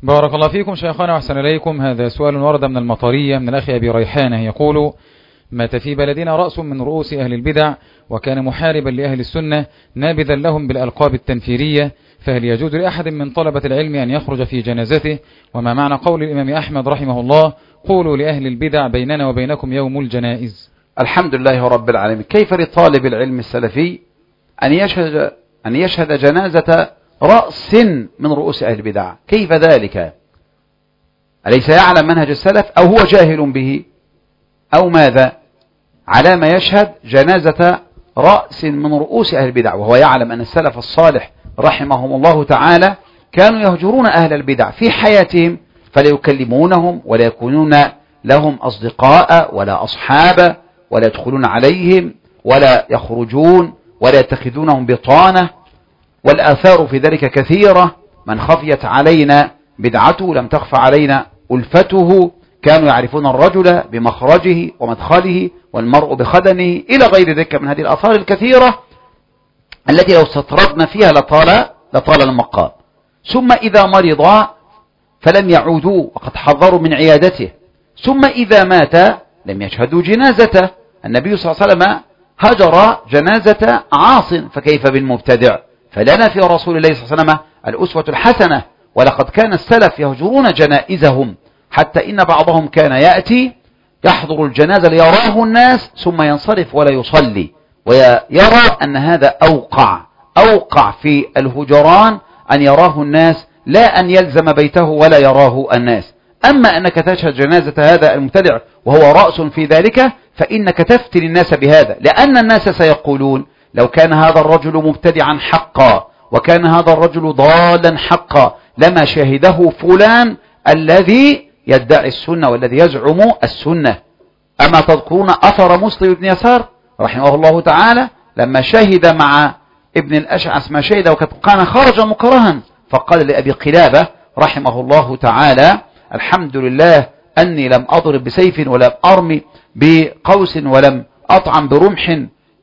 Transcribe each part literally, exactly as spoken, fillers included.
بارك الله فيكم شيخنا وأحسن إليكم. هذا سؤال ورد من المطرية من الأخ أبي ريحانة، يقول: مات في بلدنا رأس من رؤوس أهل البدع، وكان محاربا لأهل السنة نابذا لهم بالألقاب التنفيرية، فهل يجوز لأحد من طلبة العلم أن يخرج في جنازته؟ وما معنى قول الإمام أحمد رحمه الله: قولوا لأهل البدع بيننا وبينكم يوم الجنائز؟ الحمد لله رب العالمين. كيف لطالب العلم السلفي أن يشهد, أن يشهد جنازة رأس من رؤوس أهل البدع؟ كيف ذلك؟ أليس يعلم منهج السلف أو هو جاهل به أو ماذا؟ على ما يشهد جنازة رأس من رؤوس أهل البدع وهو يعلم أن السلف الصالح رحمهم الله تعالى كانوا يهجرون أهل البدع في حياتهم، فلا يكلمونهم ولا يكونون لهم أصدقاء ولا أصحاب ولا يدخلون عليهم ولا يخرجون ولا يتخذونهم بطانة، والآثار في ذلك كثيرة. من خفيت علينا بدعته لم تخف علينا ألفته. كانوا يعرفون الرجل بمخرجه ومدخله والمرء بخدنه إلى غير ذلك من هذه الآثار الكثيرة التي لو استطردنا فيها لطال لطال المقام. ثم إذا مرض فلم يعودوا وقد حذروا من عيادته، ثم إذا مات لم يشهدوا جنازته. النبي صلى الله عليه وسلم هجر جنازة عاص، فكيف بالمبتدع؟ فلنا في رسول الله صلى الله عليه وسلم الأسوة الحسنة، ولقد كان السلف يهجرون جنائزهم، حتى إن بعضهم كان يأتي يحضر الجنازة ليراه الناس ثم ينصرف ولا يصلي، ويرى أن هذا أوقع أوقع في الهجران أن يراه الناس لا أن يلزم بيته ولا يراه الناس. أما أنك تشهد جنازة هذا المبتدع وهو رأس في ذلك فإنك تفتن الناس بهذا، لأن الناس سيقولون: لو كان هذا الرجل مبتدعا حقا وكان هذا الرجل ضالا حقا لما شهده فلان الذي يدعي السنة والذي يزعم السنة. أما تذكرون أثر مسلم بن يسار رحمه الله تعالى لما شهد مع ابن الأشعث ما شهد وقد كان خرج مكرها، فقال لأبي قلابة رحمه الله تعالى: الحمد لله أني لم أضرب بسيف ولم أرمي بقوس ولم أطعم برمح.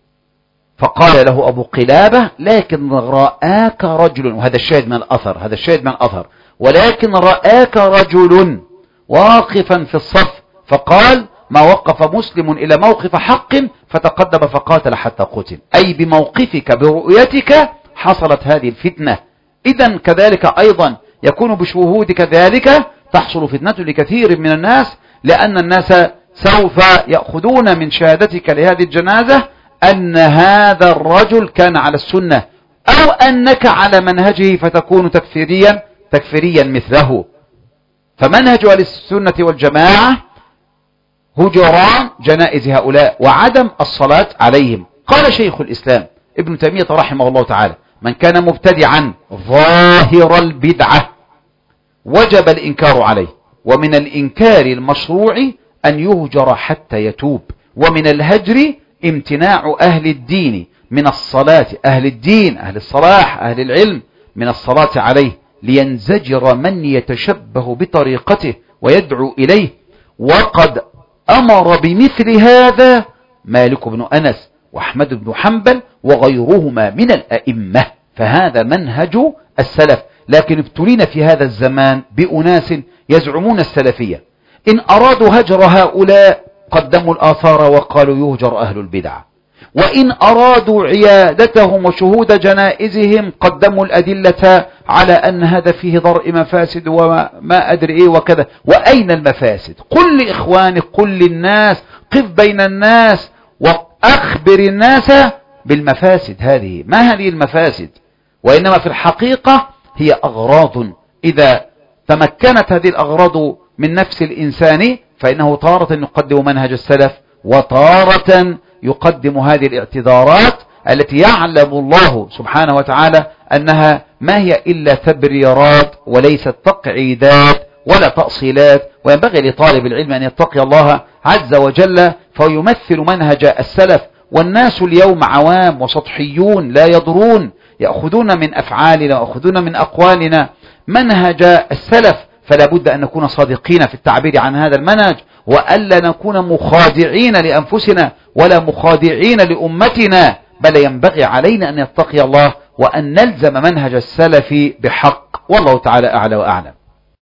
فقال له أبو قلابة: لكن رآك رجل، وهذا الشاهد من الأثر هذا الشاهد من الأثر ولكن رآك رجل واقفا في الصف، فقال: ما وقف مسلم إلى موقف حق فتقدم فقاتل حتى قتل. أي بموقفك برؤيتك حصلت هذه الفتنة. إذن كذلك أيضا يكون بشهودك ذلك تحصل فتنة لكثير من الناس، لأن الناس سوف يأخذون من شهادتك لهذه الجنازة أن هذا الرجل كان على السنة أو أنك على منهجه فتكون تكفيريا تكفيريا مثله. فمنهج أهل السنة والجماعة هجران جنائز هؤلاء وعدم الصلاة عليهم. قال شيخ الإسلام ابن تيمية رحمه الله تعالى: من كان مبتدعا ظاهر البدعة وجب الإنكار عليه، ومن الإنكار المشروع أن يهجر حتى يتوب، ومن الهجر امتناع أهل الدين من الصلاة، أهل الدين أهل الصلاح أهل العلم من الصلاة عليه، لينزجر من يتشبه بطريقته ويدعو إليه. وقد أمر بمثل هذا مالك بن أنس وأحمد بن حنبل وغيرهما من الأئمة، فهذا منهج السلف. لكن ابتلينا في هذا الزمان بأناس يزعمون السلفية، إن أرادوا هجر هؤلاء قدموا الآثار وقالوا يهجر أهل البدع، وإن أرادوا عيادتهم وشهود جنائزهم قدموا الأدلة على أن هذا فيه ضرء مفاسد وما ما أدري إيه وكذا. وأين المفاسد؟ قل لإخوانك قل للناس، قف بين الناس وأخبر الناس بالمفاسد. هذه ما هذه المفاسد؟ وإنما في الحقيقة هي أغراض، إذا تمكنت هذه الأغراض من نفس الإنسان فإنه تارة يقدم منهج السلف وتارة يقدم هذه الاعتذارات التي يعلم الله سبحانه وتعالى أنها ما هي إلا تبريرات وليست تقعيدات ولا تأصيلات. وينبغي لطالب العلم أن يتقي الله عز وجل فيمثل منهج السلف. والناس اليوم عوام وسطحيون لا يدرون، يأخذون من أفعالنا ويأخذون من أقوالنا منهج السلف، فلا بد أن نكون صادقين في التعبير عن هذا المنهج، وألا نكون مخادعين لأنفسنا ولا مخادعين لأمتنا، بل ينبغي علينا أن نتقي الله وأن نلزم منهج السلف بحق. والله تعالى أعلى وأعلم.